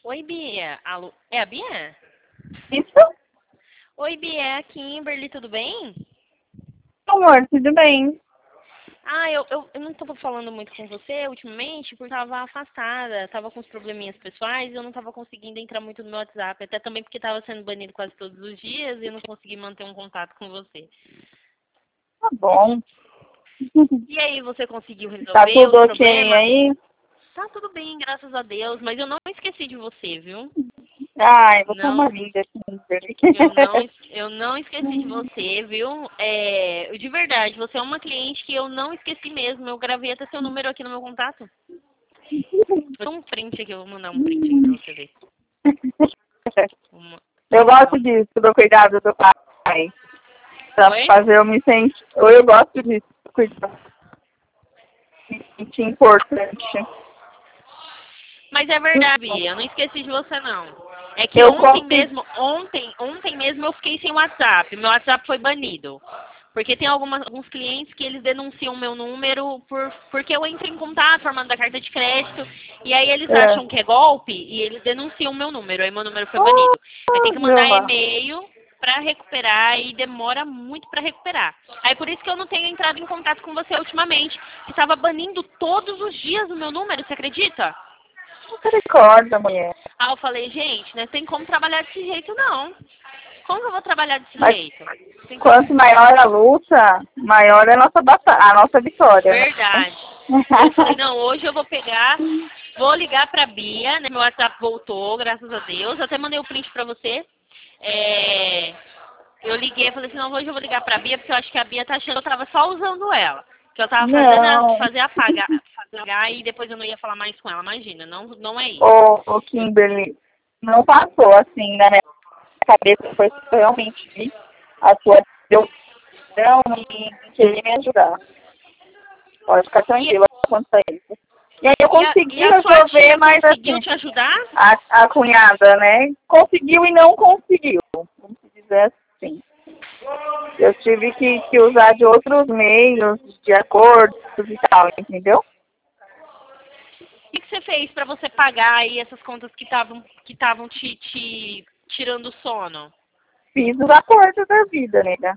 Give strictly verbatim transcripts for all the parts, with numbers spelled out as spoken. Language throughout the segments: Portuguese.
Oi, Bia. Alô? É a Bia? Isso, Oi, Bia, é a Kimberly, tudo bem? amor, tudo bem? Ah, eu, eu, eu não estava falando muito com você ultimamente porque eu estava afastada, estava com uns probleminhas pessoais e eu não estava conseguindo entrar muito no meu WhatsApp, até também porque estava sendo banido quase todos os dias e eu não consegui manter um contato com você. Tá bom. E aí, você conseguiu Tá resolver tudo os ok problemas? aí? Tá tudo bem, graças a Deus, mas eu não esqueci de você, viu? Ai, você é uma Não, linda, Kimberly. Eu não, es- eu não esqueci de você, viu? É, de verdade, você é uma cliente que eu não esqueci mesmo. Eu gravei até seu número aqui no meu contato. Eu tenho um print aqui, eu vou mandar um print aqui pra você ver. Uma- Eu uma- gosto disso, do cuidado do pai. Pra Oi? fazer eu me sentir. Ou eu gosto disso, cuidado. Me sentir importante. Mas é verdade, Bia, eu não esqueci de você não. É que Eu ontem consigo. mesmo, ontem, ontem mesmo eu fiquei sem WhatsApp. Meu WhatsApp foi banido. Porque tem algumas, alguns clientes que eles denunciam meu número por, porque eu entro em contato formando da carta de crédito. E aí eles É. acham que é golpe e eles denunciam meu número. Aí meu número foi banido. Aí tem Ah, que meu mandar lá. e-mail para recuperar e demora muito para recuperar. Aí por isso que eu não tenho entrado em contato com você ultimamente. Que estava banindo todos os dias o meu número, você acredita? Misericórdia, mulher. Aí eu falei, gente, não tem como trabalhar desse jeito não. Como que eu vou trabalhar desse Mas jeito? Tem como. quanto maior a luta, maior é a nossa, bata a nossa vitória, né? Verdade. Eu falei, não, hoje eu vou pegar, vou ligar pra Bia, né? Meu WhatsApp voltou, graças a Deus. Até mandei o print pra você. É, eu liguei, falei assim, não, hoje eu vou ligar pra Bia, porque eu acho que a Bia tá achando que eu tava só usando ela. Que eu tava fazendo a, Não. fazer apagar, apagar e depois eu não ia falar mais com ela. Imagina, não, não é isso. Ô, ô, Kimberly, não passou assim na minha cabeça, foi realmente a sua devoção e querer me ajudar. Pode ficar E, tranquila quanto a isso. E aí eu e, a, e consegui a sua resolver, tia mas conseguiu assim, te ajudar? a, a cunhada, né, conseguiu e não conseguiu, vamos dizer assim. Eu tive que, que usar de outros meios, de acordos e tal, entendeu? O que, que você fez pra você pagar aí essas contas que estavam que estavam te, te tirando o sono? Fiz os acordos da vida, né?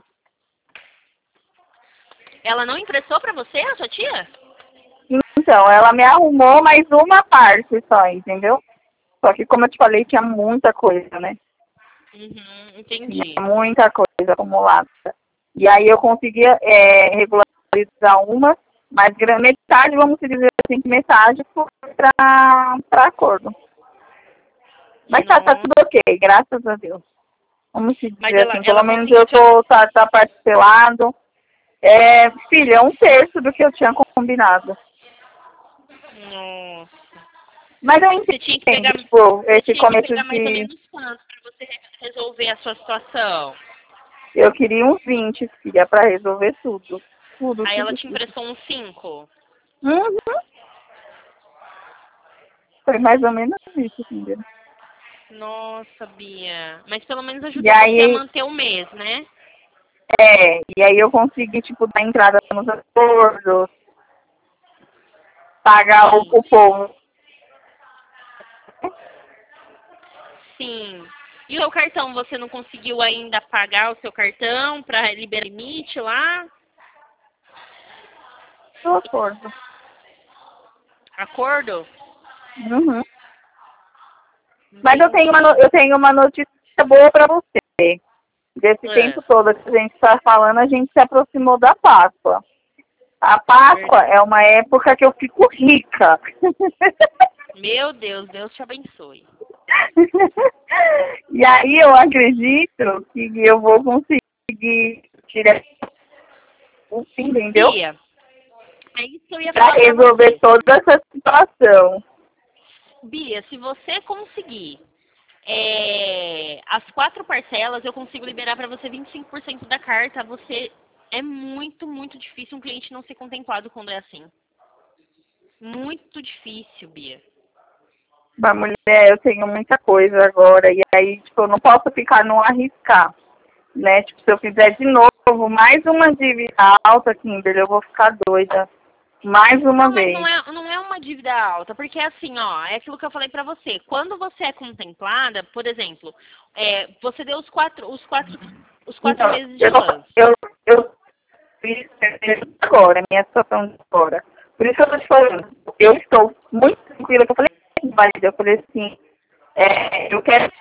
Ela não emprestou pra você, a sua tia? Então, ela me arrumou mais uma parte só, entendeu? Só que, como eu te falei, tinha muita coisa, né? Uhum, Tinha entendi. muita coisa acumulada. E aí eu conseguia é, regularizar uma, mas grande metade, vamos dizer assim, que metade foi para acordo. Mas tá, tá Não. tudo ok, graças a Deus. Vamos se Mas dizer ela, assim, pelo ela menos conseguiu eu te ajudar. tô, tá, tá parcelado. É, filha, é um terço do que eu tinha combinado. Nossa. Mas eu Você tinha que pegar, entendo, tipo, você esse tinha que começo pegar mais ou de. menos quanto pra você re- resolver a sua situação? Eu queria uns vinte, filha, pra resolver tudo. Tudo, Aí ela tudo, te tudo. emprestou uns cinco. Uhum. Foi mais ou menos isso, filha. Nossa, Bia. Mas pelo menos E ajudou você a aí, manter o mês, né? é, e aí eu consegui, tipo, dar entrada nos acordos, pagar o, Sim, o povo. sim. E o seu cartão, você não conseguiu ainda pagar o seu cartão para liberar limite lá? Do acordo. Acordo? Uhum. Mas eu tenho uma, no- Entendi. eu tenho uma notícia boa pra você. Desse É, tempo todo que a gente está falando, a gente se aproximou da Páscoa. A Páscoa verdade. é uma época que eu fico rica. Meu Deus, Deus te abençoe. E aí eu acredito que eu vou conseguir tirar o fim, entendeu? Bia, é isso que eu ia Para falar para resolver você. toda essa situação. Bia, se você conseguir é, as quatro parcelas, eu consigo liberar para você vinte e cinco por cento da carta. Você é muito, muito difícil um cliente não ser contemplado quando é assim. Muito difícil, Bia. Mas, mulher, eu tenho muita coisa agora. E aí, tipo, eu não posso ficar no arriscar, né? Tipo, se eu fizer de novo mais uma dívida alta, Kimberly, eu vou ficar doida. mais uma Não, mas vez. não é, não é uma dívida alta, porque assim, ó, é aquilo que eu falei pra você. Quando você é contemplada, por exemplo, é, você deu os quatro, os quatro, os quatro Então, meses de eu, lance. eu, eu fiz agora, minha situação de agora. Por isso que eu estou te falando. Eu estou muito tranquila, que eu falei com o marido, eu falei assim, é, eu quero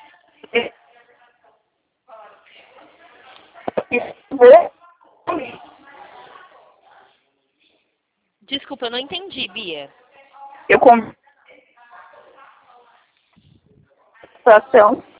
vou Desculpa, eu não entendi, Bia. eu com situação